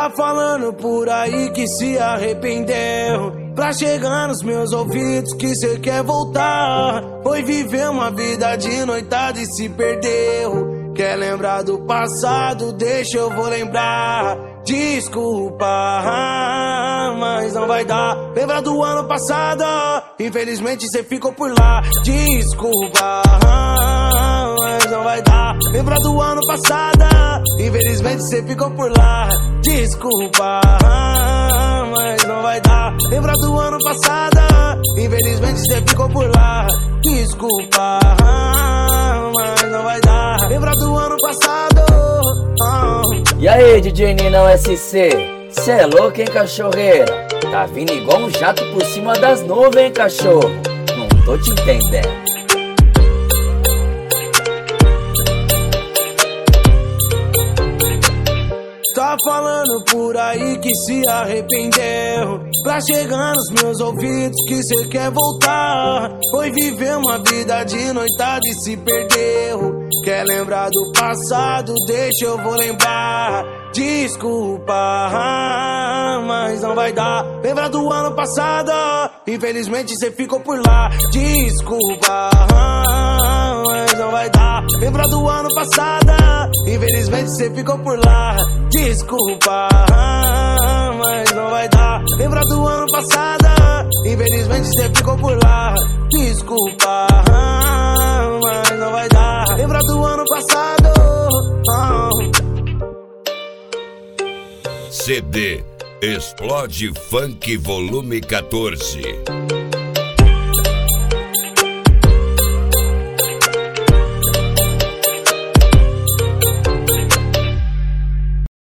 Tá falando por aí que se arrependeu, pra chegar nos meus ouvidos que cê quer voltar. Foi viver uma vida de noitada e se perdeu. Quer lembrar do passado? Deixa eu vou lembrar. Desculpa, mas não vai dar. Lembra do ano passado? Infelizmente cê ficou por lá. Desculpa, mas não vai dar. Lembra do ano passado? Infelizmente cê ficou por lá. Desculpa, mas não vai dar. Lembra do ano passado? Infelizmente cê ficou por lá. Desculpa, mas não vai dar. Lembra do ano passado? E aí, DJ Ninão SC? Cê é louco, hein, cachorreira? Tá vindo igual um jato por cima das nuvens, hein, cachorro? Não tô te entendendo. Tá falando por aí que se arrependeu, pra chegar nos meus ouvidos que cê quer voltar. Foi viver uma vida de noitada e se perdeu. Quer lembrar do passado? Deixa eu vou lembrar. Desculpa, mas não vai dar. Lembra do ano passado? Infelizmente cê ficou por lá. Desculpa, mas não vai dar. Lembra do ano passado? Infelizmente cê ficou por lá. Desculpa, mas não vai dar. Lembra do ano passado? Infelizmente cê ficou por lá. Desculpa, mas não vai dar. Lembra do ano passado? CD Explode Funk Volume 14.